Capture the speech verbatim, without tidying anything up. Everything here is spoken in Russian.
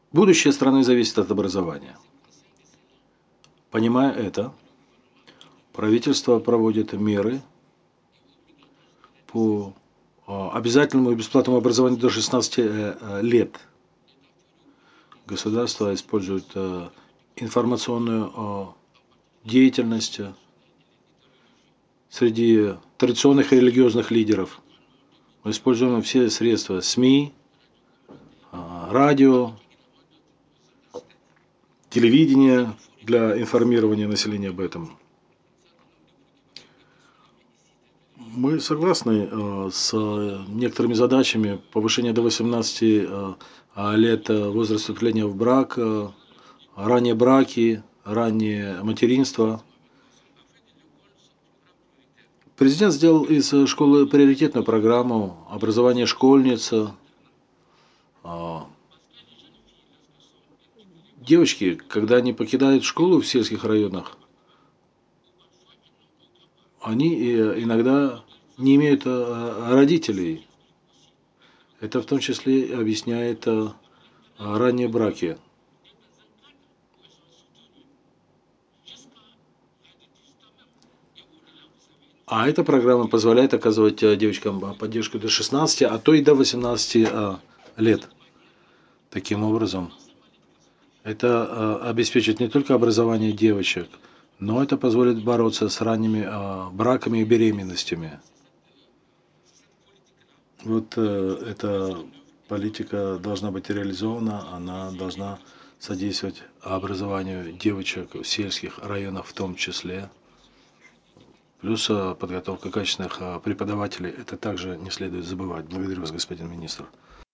Будущее страны зависит от образования. Понимая это, правительство проводит меры по а, обязательному и бесплатному образованию до шестнадцати э, лет. Государство использует э, информационную э, деятельность среди традиционных и религиозных лидеров. Мы используем все средства СМИ, э, радио, телевидение для информирования населения об этом. Мы согласны э, с некоторыми задачами повышения до восемнадцати э, лет возраста вступления в брак, э, ранние браки, раннее материнство. Президент сделал из школы приоритетную программу образования школьниц. э, Девочки, когда они покидают школу в сельских районах, они э, иногда не имеют э, родителей. Это в том числе объясняет э, ранние браки. А эта программа позволяет оказывать э, девочкам э, поддержку до шестнадцати, а то и до восемнадцати э, лет. Таким образом, это э, обеспечит не только образование девочек, но это позволит бороться с ранними э, браками и беременностями. Вот э, эта политика должна быть реализована, она должна содействовать образованию девочек в сельских районах в том числе. Плюс э, подготовка качественных э, преподавателей, это также не следует забывать. Благодарю вас, господин министр.